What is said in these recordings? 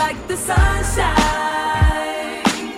like the sunshine.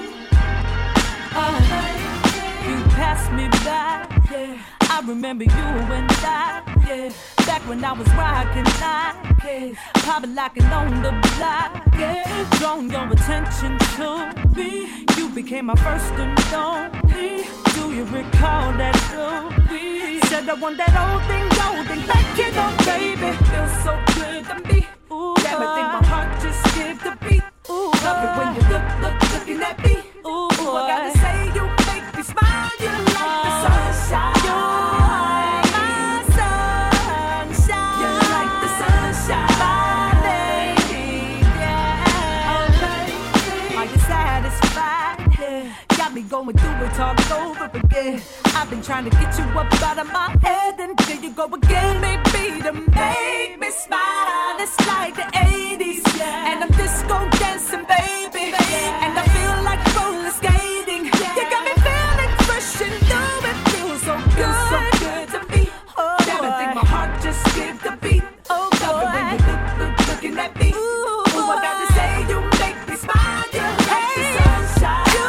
You passed me by, yeah. I remember you and I, yeah. Back when I was rockin' like, yeah. Poppin' lockin' on the block, yeah. Drawing your attention to me. You became my first and only. Do you recall that movie? Said I want that old thing golden, like it on, baby. Feels so good to me. Ooh, damn, I think my heart just skipped a beat. Ooh, love it when you looking at me. Ooh, I gotta say you make me smile. You like the sunshine. You're my sunshine. You like the sunshine, my lady. Yeah. Oh, baby. Are you satisfied? Yeah. Got me going through it all over again. I've been trying to get you up out of my head, and there you go again. Maybe to make me smile. It's like the 80s, yeah. And I'm disco dancing, baby. And I feel like roller skating. You got me feeling fresh and new. It feels so good to me. Oh, damn, I think my heart just skipped a beat. Oh, boy, when you looking at me. Ooh, I gotta say you make me smile. You like the sunshine. You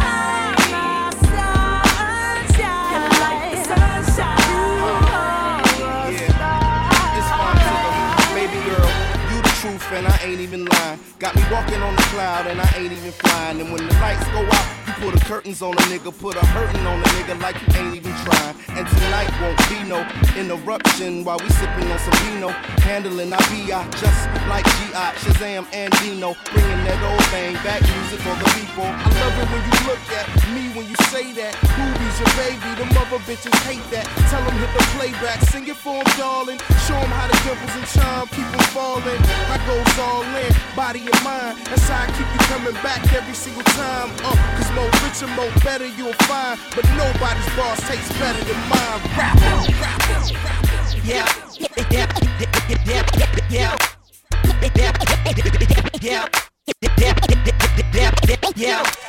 like the sunshine. And I ain't even lying. Got me walking on the cloud and I ain't even flying. And when the lights go out, you pull the curtains on a nigga, put a hurtin' on a nigga like you ain't even trying. And tonight won't be no interruption while we sippin' on some vino. Handling our B.I. just like G.I. Shazam and Dino, bringing that old thing back, music for the people. I love it when you look at me when you say that. Ruby's your baby, the mother bitches hate that. Tell them hit the playback, sing it for them, darling. Show them how the dimples and charm keep them falling. I goes all in, body and mind. That's how I keep you coming back every single time. Cause more rich and more better you'll find. But nobody's boss tastes better than mine. Rap, rap, rap, rap. Yeah, yeah, yeah, yeah, yeah.